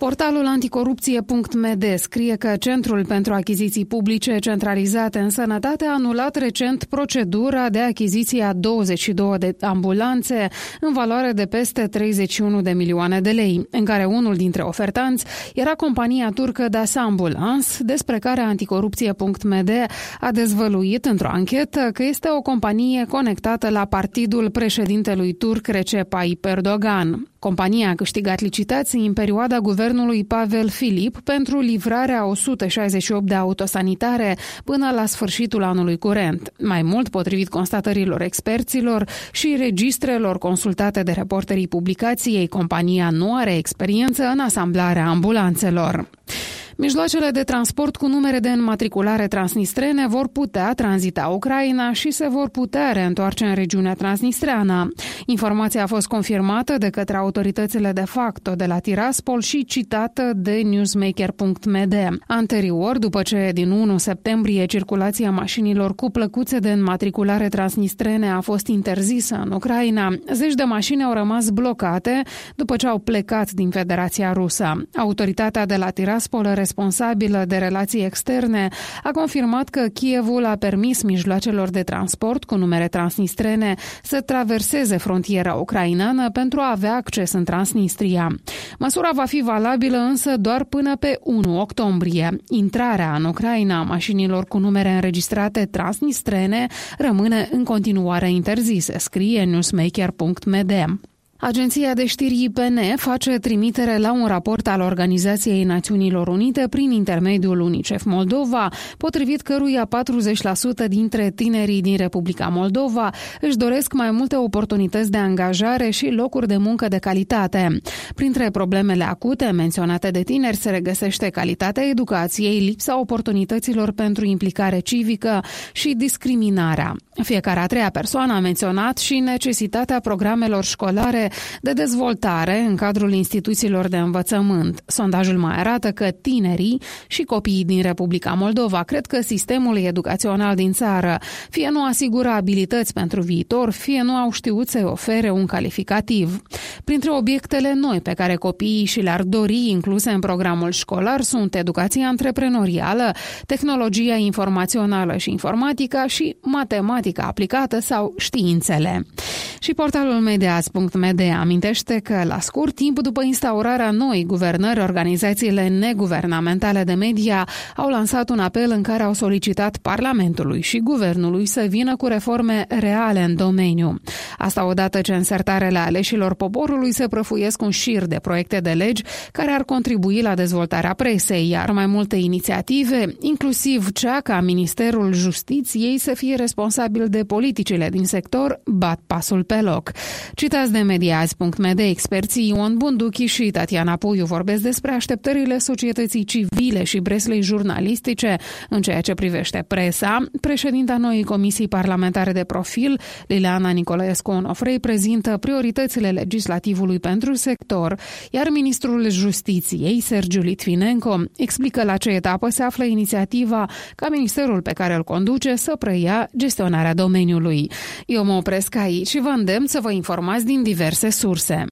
Portalul anticorupție.md scrie că Centrul pentru Achiziții Publice Centralizate în Sănătate a anulat recent procedura de achiziție a 22 de ambulanțe în valoare de peste 31 de milioane de lei, în care unul dintre ofertanți era compania turcă Das Ambulance, despre care anticorupție.md a dezvăluit într-o anchetă că este o companie conectată la partidul președintelui turc Recep Tayyip Erdogan. Compania a câștigat licitații în perioada guvernului Pavel Filip pentru livrarea 168 de autosanitare până la sfârșitul anului curent. Mai mult, potrivit constatărilor experților și registrelor consultate de reporterii publicației, compania nu are experiență în asamblarea ambulanțelor. Mijloacele de transport cu numere de înmatriculare transnistrene vor putea tranzita Ucraina și se vor putea reîntoarce în regiunea transnistreană. Informația a fost confirmată de către autoritățile de facto de la Tiraspol și citată de newsmaker.md. Anterior, după ce din 1 septembrie circulația mașinilor cu plăcuțe de înmatriculare transnistrene a fost interzisă în Ucraina, zeci de mașini au rămas blocate după ce au plecat din Federația Rusă. Autoritatea de la Tiraspol, responsabilă de relații externe, a confirmat că Kievul a permis mijloacelor de transport cu numere transnistrene să traverseze frontiera ucraineană pentru a avea acces în Transnistria. Măsura va fi valabilă însă doar până pe 1 octombrie. Intrarea în Ucraina a mașinilor cu numere înregistrate transnistrene rămâne în continuare interzisă, scrie newsmaker.md. Agenția de știri IPN face trimitere la un raport al Organizației Națiunilor Unite prin intermediul UNICEF Moldova, potrivit căruia 40% dintre tinerii din Republica Moldova își doresc mai multe oportunități de angajare și locuri de muncă de calitate. Printre problemele acute menționate de tineri se regăsește calitatea educației, lipsa oportunităților pentru implicare civică și discriminarea. Fiecare a treia persoană a menționat și necesitatea programelor școlare de dezvoltare în cadrul instituțiilor de învățământ. Sondajul mai arată că tinerii și copiii din Republica Moldova cred că sistemul educațional din țară fie nu asigură abilități pentru viitor, fie nu au știut să-i ofere un calificativ. Printre obiectele noi pe care copiii și le-ar dori incluse în programul școlar sunt educația antreprenorială, tehnologia informațională și informatica și matematica aplicată sau științele. Și portalul mediaaz.md amintește că, la scurt timp după instaurarea noii guvernări, organizațiile neguvernamentale de media au lansat un apel în care au solicitat Parlamentului și Guvernului să vină cu reforme reale în domeniu. Asta odată ce în sertarele aleșilor poporului se prăfuiesc un șir de proiecte de legi care ar contribui la dezvoltarea presei, iar mai multe inițiative, inclusiv cea ca Ministerul Justiției să fie responsabil de politicile din sector, bat pasul pe loc. Citați de mediaaz.md, experții Ion Bunduchi și Tatiana Puiu vorbesc despre așteptările societății civile și breslei jurnalistice în ceea ce privește presa. Președinta noii comisii parlamentare de profil, Liliana Nicolaescu-Onofrei, prezintă prioritățile legislativului pentru sector, iar ministrul Justiției, Sergiu Litvinenko, explică la ce etapă se află inițiativa ca ministerul pe care îl conduce să preia gestionarea domeniului. Eu mă opresc aici și vă îndemn să vă informați din diverse surse.